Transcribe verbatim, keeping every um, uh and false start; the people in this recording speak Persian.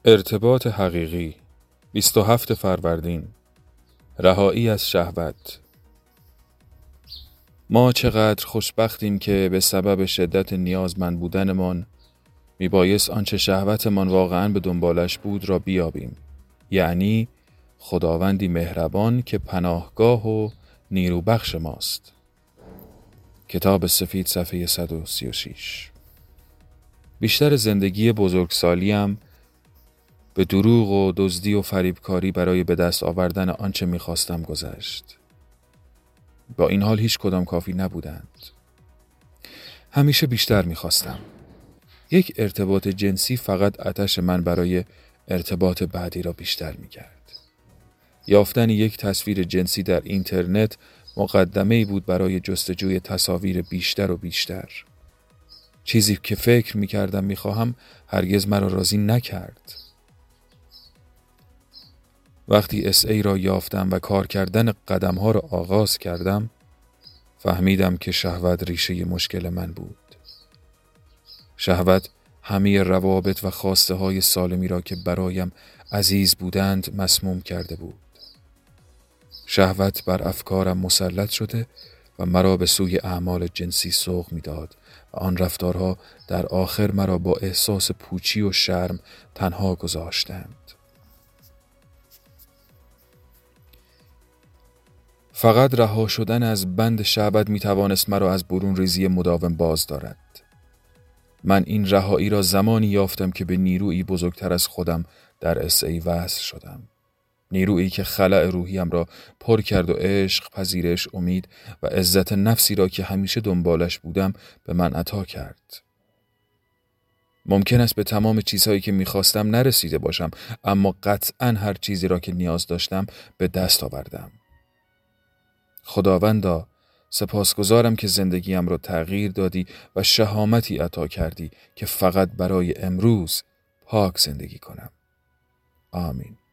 ارتباط حقیقی بیست و هفتم فروردین. رهایی از شهوت. ما چقدر خوشبختیم که به سبب شدت نیازمند بودنمان میبایست آنچه شهوتمان واقعاً به دنبالش بود را بیابیم، یعنی خداوندی مهربان که پناهگاه و نیروبخش ماست. کتاب سفید صفحه صد و سی و شش. بیشتر زندگی بزرگسالیم به دروغ و دزدی و فریبکاری برای به دست آوردن آنچه می‌خواستم گذشت. با این حال هیچ کدام کافی نبودند. همیشه بیشتر می‌خواستم. یک ارتباط جنسی فقط آتش من برای ارتباط بعدی را بیشتر می‌کرد. یافتن یک تصویر جنسی در اینترنت مقدمه‌ای بود برای جستجوی تصاویر بیشتر و بیشتر. چیزی که فکر می‌کردم می‌خواهم هرگز مرا راضی نکرد. وقتی اس ای را یافتم و کار کردن قدم‌ها را آغاز کردم، فهمیدم که شهوت ریشه مشکل من بود. شهوت همه روابط و خواسته های سالمی را که برایم عزیز بودند مسموم کرده بود. شهوت بر افکارم مسلط شده و مرا به سوی اعمال جنسی سوق می‌داد و آن رفتارها در آخر مرا با احساس پوچی و شرم تنها گذاشتند. فقط رها شدن از بند شهوت می توانست مرا از برون ریزی مداوم باز دارد. من این رهایی را زمانی یافتم که به نیرویی بزرگتر از خودم در اس ای وصل شدم. نیرویی که خلأ روحیم را پر کرد و عشق، پذیرش، امید و عزت نفسی را که همیشه دنبالش بودم به من عطا کرد. ممکن است به تمام چیزهایی که می‌خواستم نرسیده باشم، اما قطعاً هر چیزی را که نیاز داشتم به دست آوردم. خداوندا، سپاسگزارم که زندگیم را تغییر دادی و شهامتی عطا کردی که فقط برای امروز پاک زندگی کنم. آمین.